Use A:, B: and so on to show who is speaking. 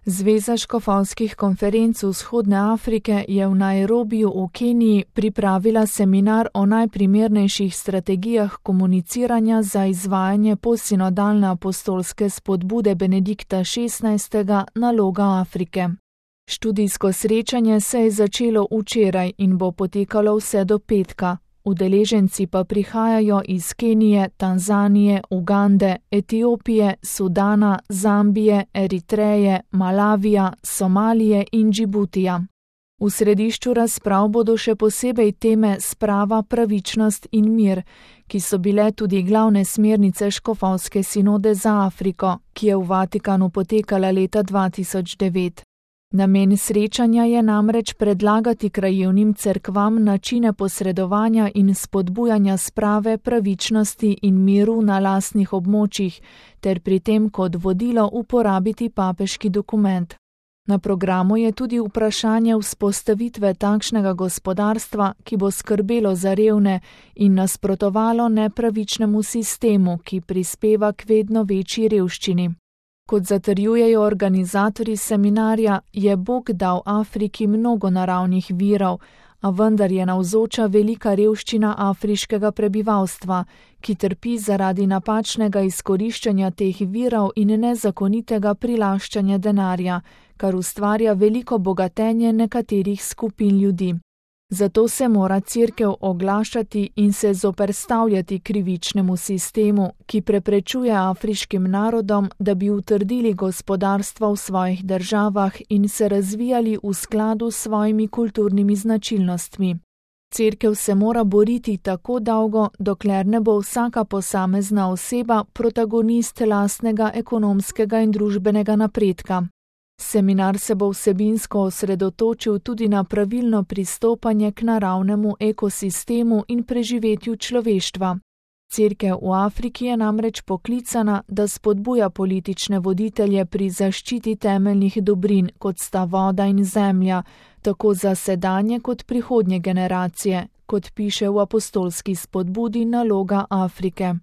A: Zveza škofovskih konferenc Vzhodne Afrike je v Nairobiju v Keniji pripravila seminar o najprimernejših strategijah komuniciranja za izvajanje postsinodalne apostolske spodbude Benedikta XVI. Naloga Afrike. Študijsko srečanje se je začelo včeraj in bo potekalo vse do petka. Udeleženci pa prihajajo iz Kenije, Tanzanije, Ugande, Etiopije, Sudana, Zambije, Eritreje, Malavija, Somalije in Džibutija. V središču razprav bodo še posebej teme sprava, pravičnost in mir, ki so bile tudi glavne smernice škofovske sinode za Afriko, ki je v Vatikanu potekala leta 2009. Namen srečanja je namreč predlagati krajevnim cerkvam načine posredovanja in spodbujanja sprave, pravičnosti in miru na lastnih območjih, ter pri tem kot vodilo uporabiti papeški dokument. Na programu je tudi vprašanje vzpostavitve takšnega gospodarstva, ki bo skrbelo za revne in nasprotovalo nepravičnemu sistemu, ki prispeva k vedno večji revščini. Kot zatrjujejo organizatorji seminarja, je Bog dal Afriki mnogo naravnih virov, a vendar je navzoča velika revščina afriškega prebivalstva, ki trpi zaradi napačnega izkoriščanja teh virov in nezakonitega prilaščanja denarja, kar ustvarja veliko bogatenje nekaterih skupin ljudi. Zato se mora Cerkev oglašati in se zoperstavljati krivičnemu sistemu, ki preprečuje afriškim narodom, da bi utrdili gospodarstvo v svojih državah in se razvijali v skladu s svojimi kulturnimi značilnostmi. Cerkev se mora boriti tako dolgo, dokler ne bo vsaka posamezna oseba protagonist lastnega ekonomskega in družbenega napredka. Seminar se bo vsebinsko osredotočil tudi na pravilno pristopanje k naravnemu ekosistemu in preživetju človeštva. Cerkev v Afriki je namreč poklicana, da spodbuja politične voditelje pri zaščiti temeljnih dobrin, kot sta voda in zemlja, tako za sedanje kot prihodnje generacije, kot piše v apostolski spodbudi Naloga Afrike.